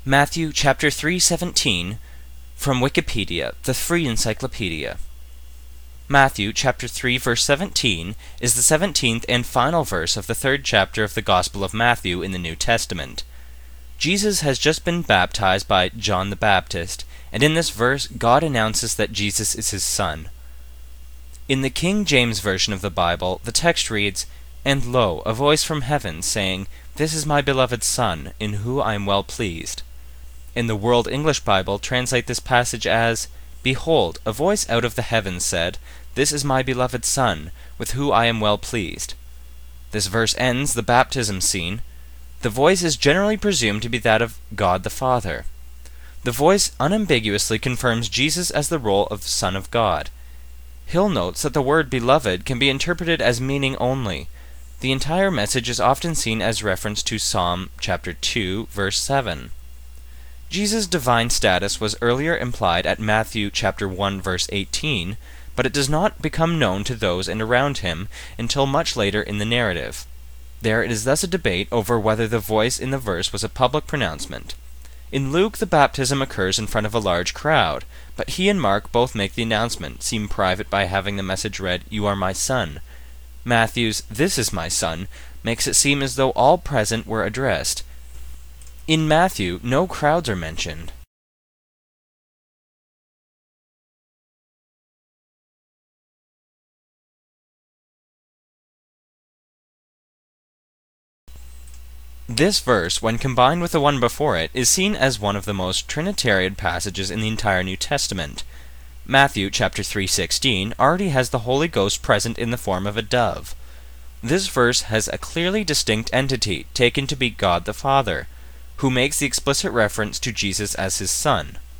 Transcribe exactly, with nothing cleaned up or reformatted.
Matthew chapter three seventeen from Wikipedia, the free encyclopedia. Matthew chapter three verse seventeen is the seventeenth and final verse of the third chapter of the Gospel of Matthew in the New Testament. Jesus has just been baptized by John the Baptist, and in this verse God announces that Jesus is his son. In the King James Version of the Bible, the text reads, "And lo, a voice from heaven, saying, This is my beloved Son, in whom I am well pleased." In the World English Bible, translate this passage as, "Behold, a voice out of the heavens said, This is my beloved Son, with whom I am well pleased." This verse ends the baptism scene. The voice is generally presumed to be that of God the Father. The voice unambiguously confirms Jesus as the role of Son of God. Hill notes that the word beloved can be interpreted as meaning only. The entire message is often seen as reference to Psalm chapter two, verse seven. Jesus' divine status was earlier implied at Matthew chapter one, verse eighteen, but it does not become known to those in and around him until much later in the narrative. There is thus a debate over whether the voice in the verse was a public pronouncement. In Luke, the baptism occurs in front of a large crowd, but he and Mark both make the announcement seem private by having the message read, "You are my son." Matthew's "This is my son" makes it seem as though all present were addressed. In Matthew, no crowds are mentioned. This verse, when combined with the one before it, is seen as one of the most Trinitarian passages in the entire New Testament. Matthew chapter three sixteen already has the Holy Ghost present in the form of a dove. This verse has a clearly distinct entity, taken to be God the Father, who makes the explicit reference to Jesus as his son.